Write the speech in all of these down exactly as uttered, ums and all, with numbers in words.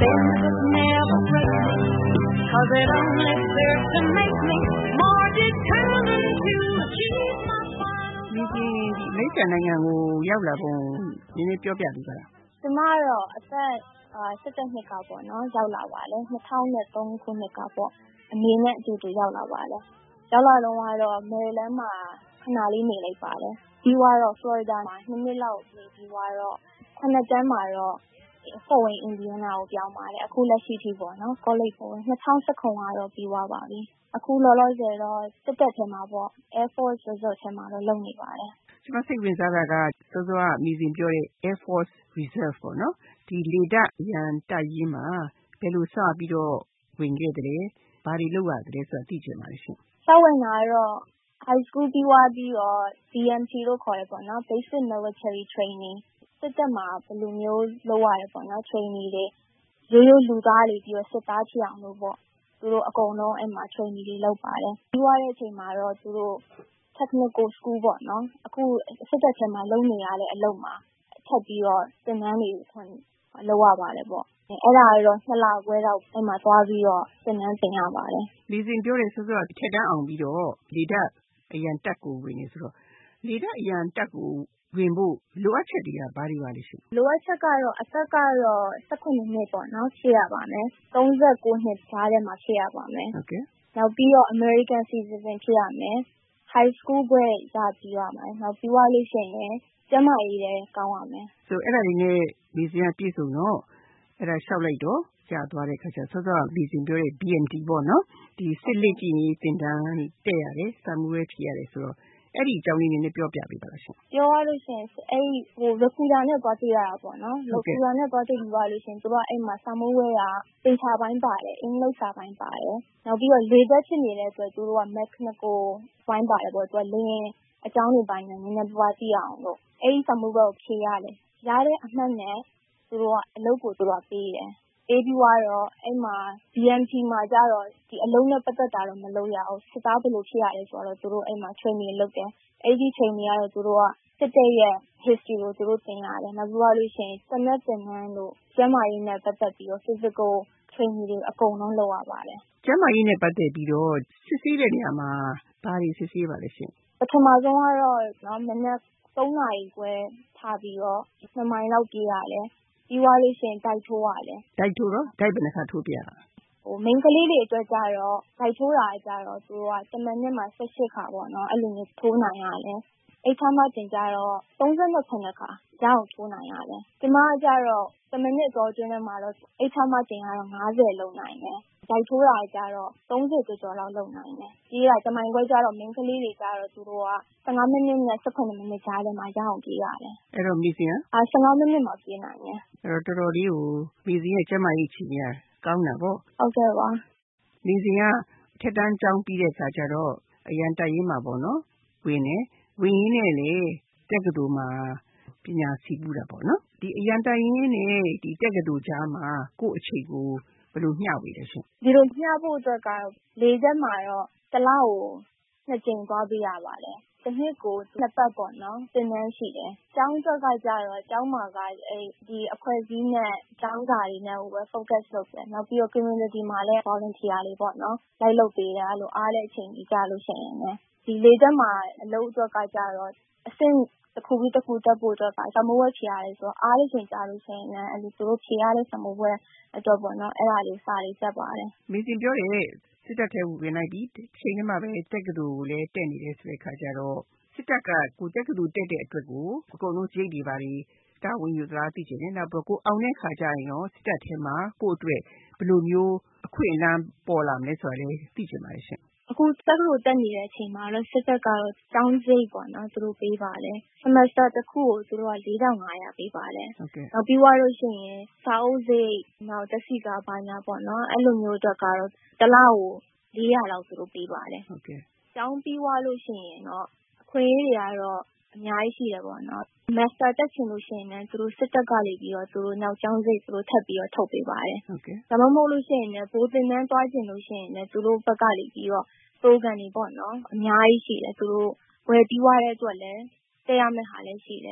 things that never break me, 'cause it only serves to make me more determined to achieve my final goal. ဒီအမေရိကန်နိုင်ငံကိုရောက်လာပုံနည်းနည်းပြောပြပေးပါလား။ကျမတော့အသက်၁၁နှစ်ကပေါ့နော်ရောက်လာပါတယ်။၂၀၀၃ခုနှစ်ကပေါ့အမေနဲ့အတူတူရောက်လာပါတယ်။ရောက်လာတော့ကတော့မယ်ရီလန်းမှာခဏလေးနေလိုက်ပါတယ်။ပြီးသွားတော့ဖလော်ရီဒါမှာနှစ်နှစ်လောက်နေပြီးသွားတော့ခုနှစ်တန်းမှာတော့Fort Wayne Indiana ကိုပြောင်းပါတယ်။အခုလက်ရှိထိပေါ့နော် college ကို၂၀၁၇ကတော့ပြီးသွားပါပြီ။အခုလောလောဆယ်တော့စစ်တပ်ထဲမှာပေါ့ Air Force Reserve ထဲမှာတော့လုပ်နေပါတယ်။ကျွန်မစိတ်ဝင်စားတာကစောစောကအမည်စဉ်ပြောတဲ့ Air Force Reserve ပေါ့နော်။ဒီလေတပ်အရန်တပ်ရင်းမှာဘယ်လိုစပြီးတော့ဝင်ခဲ့တယ်။ဘာတွေလုပ်ရတယ်ဆိုတာသိချင်ပါတယ်ရှင်။စဝင်တာတော့ high school ပြီးသွားပြီးတော့ B M T လို့ခေါ်ရပေါ့နော် Basic Military Trainingစစ်တပ်မှာဘယ်လိုမျိုးလုပ်ရတယ်ပေါ့နော် training တွေရိုးရိုးလူသားတွေပြီးတော့စစ်သားဖြစ်အောင်လို့ပေါ့သူတို့အကုန်လုံးအဲ့မှာ training တွေလုပ်ပါတယ်ပြီးသွားတဲ့အချိန်မှာတော့သူတို့ technical school ပေါ့နော်အခုစစ်တပ်ထဲမှာလုပ်နေရတဲ့အလုပ်မှာထပ်ပြီးတော့သင်တန်းတွေခွင့်လုပ်ရပါတယ်ပေါ့အဲ့ဒါတော့နှစ်လခွဲတော့အဲ့မှာသွားပြီးတော့သင်တန်းသင်ရပါတယ်လေစဉ်ပြောတယ်ဆိုတော့ထက်တန်းအောင်ပြီးတော့လေတပ်အရန်တက်ကိုဝင်နေဆိုတော့လေတပ်အရန်တက်ကိုဝင်ဖို့လိုအပ်ချက်တွေကဘာတွေပါလဲရှင်လိုအပ်ချက်ကတော့အသက်ကတော့၁၇နှစ်ပေါ့နော်ဖြစ်ရပါမယ်၃၉နှစ်ကြားထဲမှာဖြစ်ရပါမယ်ဟုတ်ကဲ့နောက်ပြီးတော့ American citizen ဖြစ်ရမယ် high school ဘွဲ့ရပြီးရမယ်နောက်ပြီးသွားလို့ရှိရင်ကျမကြီးလည်းကောင်းရမယ်ဆိုအဲ့ဒါတွေနဲ့လေစဉ်ကပြည့်စုံတော့အဲ့ဒါလျှောက်လိုက်တော့ကြာသွားတဲ့ခါကျစောစောလေစဉ်ပြောတဲ့ B M T ပေါ့နော်ဒီစစ်လက်ကြီးတင်တန်းတက်ရတယ်စာမှုဝဲဖြစ်ရတယ်ဆိုတော့အဲ့ဒီအကြောင်းလေးနည်းနည်းပြောပြပေးပါလားရှင်ပြောရလို့ရှိရင်အဲ့ဒီဟို recruiter နဲ့သွားတွေ့ရတာပေါ့နော် recruiter နဲ့သွားတွေ့ပြီးသွားလို့ရှိရင်သူတို့ကအဲ့မှာစာမိုးဝဲကသင်္ချာပိုင်းပါတယ်အင်္ဂလိပ်စာပိုင်းပါတယ်နောက်ပြီးတော့လေသက်ဖြစ်နေတဲ့အတွက်သူတို့က mechanical ပိုင်းပါတယ်ပေါ့သူကလင်းအကြောင်းတွေပိုင်းနဲ့နည်းနည်းပွားသိအောင်လို့အဲ့ဒီစာမိုးဝဲကိုဖြေရတယ်ရတဲ့အမှတ်နဲ့သူတို့ကအလုပ်ကိုသူတို့ကပေးတယ်အေးပြီးသွားတော့အဲ့မှာ B M T မှာကျတော့ဒီအလုံးနဲ့ပတ်သက်တာတော့မလုပ်ရအောင်စစ်သားဘယ်လိုဖြစ်ရလဲဆိုတော့သူတို့အဲ့မှာ training လုပ်တယ်အဲ့ဒီ training ကတော့သူတို့ကစစ်တပ်ရဲ့ history ကိုသူတို့သင်ရတယ်နောက်ပြီးတော့လို့ရှိရင်စနက်သင်တန်းလို့ကျန်းမာရေးနဲ့ပတ်သက်ပြီးတော့ physical training တွေအကုန်လုံးလုပ်ရပါတယ်ကျန်းမာရေးနဲ့ပတ်သက်ပြီးတော့စစ်ဆေးတဲ့နေရာမှာဘာတွေစစ်ဆေးပါလဲရှင်ပထမဆုံးကတော့နော်မနက်၃နာရီခွဲထားပြီးတော့နှစ်မိုင်လောက်ပြေးရတယ်ပြီးသွားလို့ရှိရင်ဒိုက်ထိုးရတယ်ဒိုက်ထိုးတော့ဒိုက်ဘယ်နှခါထိုးပြရတာဟို main ကလေးတွေအတွက်ကြတော့ဒိုက်ထိုးတာကြတော့သူကတမန်နဲ့မှာ၁၈ခါပေါ့နော်အဲ့လိုမျိုးထိုးနိုင်ရတယ်အိတ်ချမ်းမတင်ကြတော့၃၂ခါရအောင်ထိုးနိုင်ရတယ်ဒီမှာကြတော့တမန်နဲ့တော့ကျွန်းထဲမှာတော့အိတ်ချမ်းမတင်ကတော့၅၀လုံးနိုင်တယ်ဒိုက်ထိုးတာကြတော့၃၀ကျော်ကျော်လောက်လုံနိုင်တယ်ဒီကတမန်ခွဲကြတော့ main ကလေးတွေကြတော့သူတို့က၁၅မိနစ်နဲ့၁၇မိနစ်ကြားထဲမှာရအောင်ပြေးရတယ်အဲ့တော့မီစင်ကအာ၁၅မိနစ်မှာပြေးနိုင်တယ်အဲ့တော့တော်တော်လေးကိုမီစင်ရဲ့ကျမကြီးချီနေရကောင်းတာပေါ့ဟုတ်ကဲ့ပါမီစင်ကထက်တန်းကျောင်းပြီးတဲ့အခါကျတော့အရန်တိုက်ရေးမှာပေါ့နော်ဝင်နေဝင်ရင်းနဲ့လေတက္ကသိုလ်မှာပညာစီးပူးတာပေါ့နော်ဒီအရန်တိုက်ရင်းနဲ့ဒီတက္ကသိုလ်ကြားမှာကိုယ့်အချိန်ကိုဘယ်လိုမျှဝေလဲရှင်ဒီလိုမျှဖို့အတွက်ကတော့လေဆက်မှာတော့တစ်လကိုနှစ်ကြိမ်သွားပေးရပါတယ်တစ်နှစ်ကိုနှစ်ပတ်ပေါ့နော်သင်တန်းရှိတယ်ကျောင်းအတွက်ကကြတော့ကျောင်းမှာကအဲဒီအဖွဲ့အစည်းနဲ့ကျောင်းစာတွေနဲ့ပဲ focus လုပ်တယ်နောက်ပြီးတော့ community မှာလည်း volunteer တွေပေါ့နော်လိုက်လုပ်ပေးတယ်အဲ့လိုအားတဲ့အချိန်ကြီးကြလို့ရှိရင်လည်းဒီလေဆက်မှာအလုပ်အတွက်ကကြတော့အဆင့်တစ်ခုပြီးတစ်ခုတက်ဖို့အတွက်ကစမိုးဝဲဖြေရတယ်ဆိုတော့အားလို့ချိန်ကြလို့ရှိရင်လည်းအဲ့လိုသူတို့ဖြေရတဲ့စမိုးဝဲအတွက်ပေါ့နော်အဲ့ဒါလေးစာလေးတက်ပါတယ်မင်းစင်ပြောတယ်စစ်တပ်ထဲဝင်လိုက်ပြီးချိန်ထဲမှာပဲတက္ကသိုလ်ကိုလည်းတက်နေတယ်ဆိုတဲ့ခါကျတော့စစ်တပ်ကကိုတက္ကသိုလ်တက်တဲ့အတွက်ကိုအကုန်လုံးစိတ်တွေပါပြီးတာဝန်ယူသလားသိချင်တယ်နောက်ပြီးကိုအောင်တဲ့ခါကျရင်ရောစစ်တပ်ထဲမှာကို့အတွက်ဘယ်လိုမျိုးအခွင့်အလမ်းပေါ်လာမလဲဆိုတာလည်းသိချင်ပါတယ်ရှင်အခုတက္ကသိုလ်တက်နေတဲ့အချိန်မှာတော့စစ်တပ်ကတော့ကျောင်းစိတ်ပေါ့နော်သူတို့ပေးပါတယ် semester တစ်ခုကိုသူတို့က၄ထောင်၅ရာပေးပါတယ်နောက်ပြီးသွားလို့ရှိရင်စာအုပ်စိတ်နောက်တက်စီကားဘာညာပေါ့နော်အဲ့လိုမျိုးအတွက်ကတော့တစ်လကို၄ရာလောက်သူတို့ပေးပါတယ်ဟုတ်ကဲ့ကျောင်းပြီးသွားလို့ရှိရင်တော့အခွင့်အရေးတွေကတော့အများကြီးရှိတယ်ပေါ့နော် master တက်ချင်လို့ရှိရင်လည်းသူတို့စစ်တပ်ကနေပြီးတော့သူတို့နောက်ကျောင်းစိတ်သူတို့ထပ်ပြီးတော့ထုတ်ပေးပါတယ်ဟုတ်ကဲ့ဒါမှမဟုတ်လို့ရှိရင်လည်းဘိုးသင်တန်းသွားချင်လို့ရှိရင်လည်းသူတို့ဘက်ကနေပြီးတော့ program တွေပေါ့နော်အများကြီးရှိတယ်သူတို့ဝယ်ပြီးသွားတဲ့အတွက်လည်းတက်ရမယ့်ဟာလည်းရှိတယ်န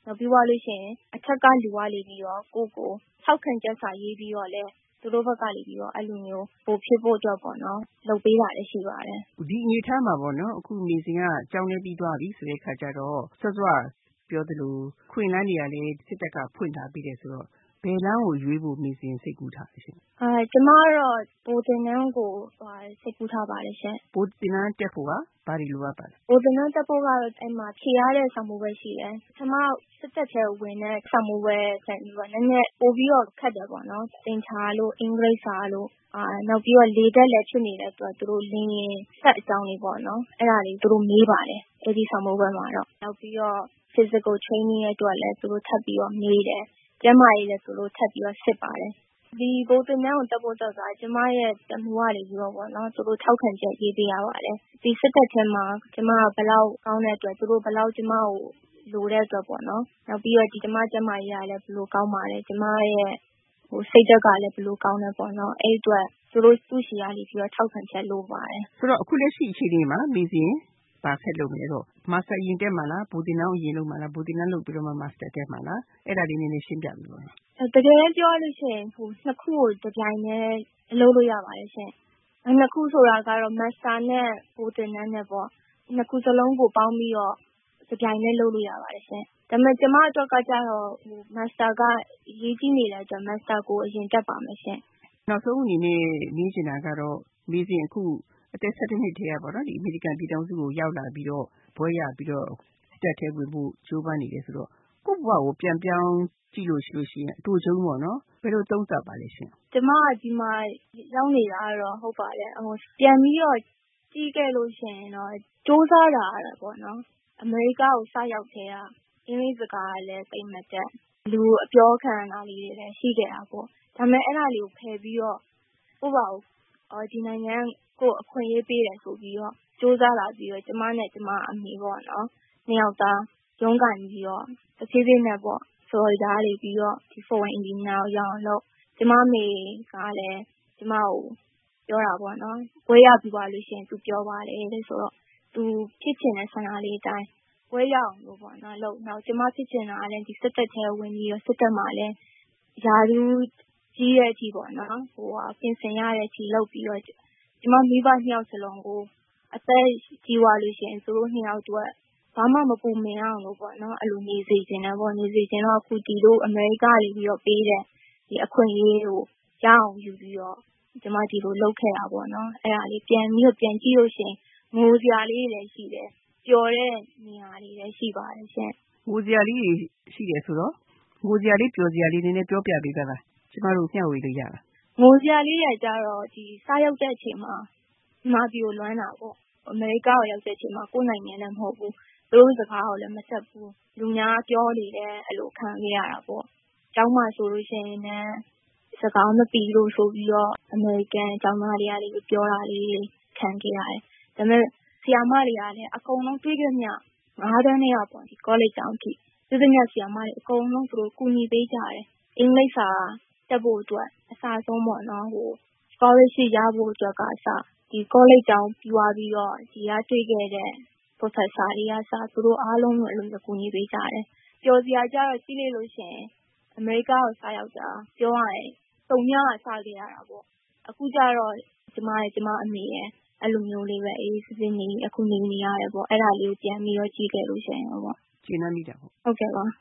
နောက်ပြီးသွားလို့ရှိရင်အထက်ကလူကနေပြီးတော့ကိုကိုထောက်ခံချက်စာရေးပြီးတော့လဲသူတို့ဘက်ကနေပြီးတော့အဲ့လိုမျိုးပို့ဖြစ်ဖို့အတွက်ပေါ့နော်လုပ်ပေးတာလည်းရှိပါတယ်ဒီအနေထားမှာပေါ့နော်အခုနေစဉ်ကကြောင်းနေပြီးသွားပြီဆိုတဲ့ခါကျတော့စောစောပြောသလိုခွင့်လန်းတွေကလည်းစစ်တပ်ကဖွင့်ထားပြီးတယ်ဆိုတော့ဘယ်လမ်းကိုရွေးဖို့နေစဉ်စိတ်ကူးထားလဲရှင်အဲကျမကတော့ဘိုးတင်နန်းကိုစိတ်ကူးထားပါတယ်ရှင်ဘိုးတင်နန်းတက်ဖို့ကဘာတွေလိုအပ်ပါလဲဘိုးတင်နန်းတက်ဖို့ကတော့အဲ့မှာဖြေရတဲ့ဆောင်မှုပဲရှိတယ်ကျမစစ်တပ်ထဲဝင်တဲ့ဆောင်မှုပဲဆက်ပြီးတော့နည်းနည်းပို့ပြီးတော့ခက်တယ်ပေါ့နော်သင်္ချာလို့အင်္ဂလိပ်စာလို့အာနောက်ပြီးတော့လေတက်လည်းဖြစ်နေတဲ့အတွက်သူတို့လင်းရင်ဆက်အကြောင်းလေးပေါ့နော်အဲ့ဒါလေးသူတို့မေးပါတယ်အဲ့ဒီဆောင်မှုပဲမှာတော့နောက်ပြီးတော့ physical training ရဲ့အတွက်လည်းသူတို့ထပ်ပြီးတော့မေးတယ်ကျမကြီးလည်းသူတို့ထပ်ပြီးတော့စစ်ပါတယ်ဒီဘိုးတင်နန်းကိုတက်ဖို့တော့ကကျမရဲ့တမှုရလေးပြီးတော့ပေါ့နော်သူတို့ထောက်ခံချက်ရေးပေးရပါတယ်ဒီစစ်တပ်ထဲမှာကျမကဘလောက်ကောင်းတဲ့အတွက်သူတို့ဘလောက်ကျမကိုလိုတဲ့အတွက်ပေါ့နော်နောက်ပြီးတော့ဒီကျမကျမကြီးကလည်းဘလို့ကောင်းပါတယ်ကျမရဲ့ဟိုစိတ်ဓာတ်ကလည်းဘလို့ကောင်းတယ်ပေါ့နော်အဲ့အတွက်သူတို့သူ့ရှိရလေးပြီးတော့ထောက်ခံချက်လိုပါတယ်ဆိုတော့အခုလက်ရှိအခြေအနေမှာမိစဉ်ပါဆက်လုပ်မယ်တော့မာစတာရင်တက်မှာလားဘိုးတင်နန်းကိုရင်လုပ်မှာလားဘိုးတင်နန်းလုပ်ပြီးတော့မှမာစတာတက်မှာလားအဲ့ဒါလေးနည်းနည်းရှင်းပြပြီးပါတကယ်ပြောလို့ရှိရင်ဟိုနှစ်ခုကိုတပြိုင်တည်းအလုပ်လုပ်ရပါတယ်ရှင်နှစ်ခုဆိုတာကတော့မတ်စတာနဲ့ဘိုးတင်နန်းနဲ့ပေါ့နှစ်ခုစလုံးကိုပေါင်းပြီးတော့တပြိုင်တည်းလုပ်လို့ရပါတယ်ရှင်ဒါပေမဲ့ကျမအတွက်ကကြတော့ဟိုမတ်စတာကရေးကြည့်နေတဲ့အတွက်မတ်စတာကိုအရင်တက်ပါမယ်ရှင်နောက်ဆုံးအနေနဲ့နေချင်တာကတော့မိစဉ်အခုအသက်ဆယ်နှစ်ထဲရပါတော့ဒီအမေရိကန်ပြည်ထောင်စုကိုရောက်လာပြီးတော့ဘွဲရပြီးတော့စစ်တပ်ထဲဝင်ဖို့ကြိုးပမ်းနေတယ်ဆိုတော့ကိုယ့်ဘဝကိုပြန်ပြောင်းကြည့်လို့ရှိလို့ရှိရင်အတူချုံပေါ့နော်ဘယ်လိုသုံးသပ်ပါလဲရှင်ကျမကဒီမှာရောက်နေတာတော့ဟုတ်ပါတယ်ဟိုပြန်ပြီးတော့ကြည့်ခဲ့လို့ရှိရင်တော့စူးစမ်းတာရပေါ့နော်အမေရိကကိုစရောက်ခဲ့တာအင်္ဂလိပ်စကားကလည်းသိမတက်လူအပြောခံတာလေးတွေလည်းရှိခဲ့တာပေါ့ဒါပေမဲ့အဲ့ဒါလေးကိုဖယ်ပြီးတော့ကိုယ့်ဘာကိုအော်ဒီနိုင်ငံကိုအခွင့်အရေးပေးတယ်ဆိုပြီးတော့စူးစမ်းလာပြီးတော့ကျမနဲ့ကျမအမေပေါ့နော်နှစ်ယောက်သားရုန်းကန်ပြီးတော့တစ်ဖြည်းဖြည်းနဲ့ပေါ့ဆိုရတာလေးပြီးတော့ဒီ foreign engineer ကိုရအောင်လို့ကျမမေကလည်းကျမကိုပြောတာပေါ့နော်ဝေးရပြီးပါလို့ရှိရင်သူပြောပါတယ်တဲ့ဆိုတော့သူဖြစ်ချင်တဲ့ဆန္ဒလေးအတိုင်းဝေးရအောင်လို့ပေါ့နော်လို့နောက်ကျမဖြစ်ချင်တာလည်းဒီစစ်တပ်ထဲဝင်ပြီးတော့စစ်တပ်မှာလည်းယာရူးကြီးတဲ့အထိပေါ့နော်ဟိုပြင်ဆင်ရတဲ့အထိလုပ်ပြီးတော့ကျမမိဘနှစ်ယောက်စလုံးကိုအသက်ကြီးသွားလို့ရှိရင်သူတို့နှစ်ယောက်တော့ဘာမှမပူမင်အောင်လို့ပေါ့နော်အဲ့လိုနေစေချင်တယ်ပေါ့နေစေချင်တော့အခုဒီလိုအမေရိကနေပြီးတော့ပေးတဲ့ဒီအခွင့်အရေးကိုရအောင်ယူပြီးတော့ကျမဒီလိုလုပ်ခဲ့တာပေါ့နော်အဲ့ဒါလေးပြန်ပြီးတော့ပြန်ကြည့်လို့ရှိရင်ငိုစရာလေးလည်းရှိတယ်ပျော်တဲ့နေရာလေးလည်းရှိပါတယ်ရှင်ငိုစရာလေးရှိတယ်ဆိုတော့ငိုစရာလေးပျော်စရာလေးနည်းနည်းပြောပြပေးပါလားကျမတို့မျှဝေလို့ရလားငိုစရာလေးရကြတော့ဒီစားရောက်တဲ့အချိန်မှာဒီမှာပြီးကိုလွမ်းတာပေါ့အမေရိကကိုရောက်တဲ့အချိန်မှာကိုယ်နိုင်ငံလည်းမဟုတ်ဘူးသူတို့စကားကိုလည်းမဆက်ဘူးလူများပြောနေတယ်အဲ့လိုခံခဲ့ရတာပေါ့ကျောင်းမှာဆိုလို့ရှိရင်လည်းစကားမပြီးလို့ဆိုပြီးတော့အမေရိကန်ကျောင်းသားတွေကလည်းပြောတာလေးခံခဲ့ရတယ်ဒါပေမဲ့ဆရာမတွေကလည်းအကုန်လုံးတွေးကြမြငါးတန်းနဲ့ပေါ့ဒီ college ကျောင်းထိသူတို့ညဆရာမတွေအကုန်လုံးသူတို့ကူညီပေးကြတယ်အင်္ဂလိပ်စာတက်ဖို့အတွက်အစားဆုံးပေါ့နော်ဟို scholarship ရဖို့အတွက်ကစဒီ college ကျောင်းပြီးသွားပြီးတော့ဒီကတွေ့ခဲ့တဲ့ professor တွေကစသူတို့အားလုံးကိုအလုံးစုံကူညီပေးကြတယ်ပျော်စရာကြတော့ကြည့်လိုက်လို့ရှိရင်အမေရိကကိုစရောက်တာပြောရရင်တုံညကစခဲ့ရတာပေါ့အခုကျတော့ကျမရဲ့ကျမအမေရဲ့အဲ့လိုမျိုးလေးပဲအေးစစ်စစ်နေအခုနေနေရတယ်ပေါ့အဲ့ဒါလေးကိုပြန်ပြီးတော့ကြည့်ခဲ့လို့ရှိရင်ပေါ့ကျင်းနှမိတာပေါ့ဟုတ်ကဲ့ပါ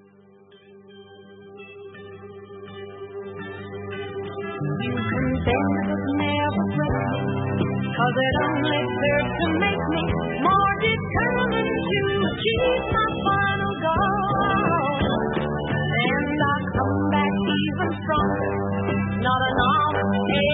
You can think it never broke cause it only serves to make me more determined to achieve my final goal and I come back even stronger not an honest